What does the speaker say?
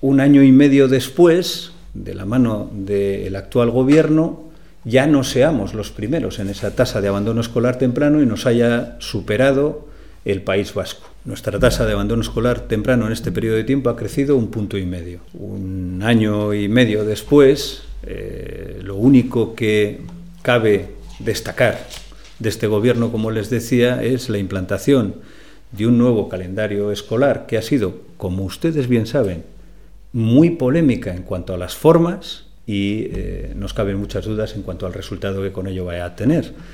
un año y medio después, de la mano del actual gobierno, ya no seamos los primeros en esa tasa de abandono escolar temprano y nos haya superado el País Vasco. Nuestra tasa de abandono escolar temprano en este periodo de tiempo ha crecido 1,5 puntos. Un año y medio después, lo único que cabe destacar de este gobierno, como les decía, es la implantación de un nuevo calendario escolar que ha sido, como ustedes bien saben, muy polémica en cuanto a las formas y nos caben muchas dudas en cuanto al resultado que con ello vaya a tener.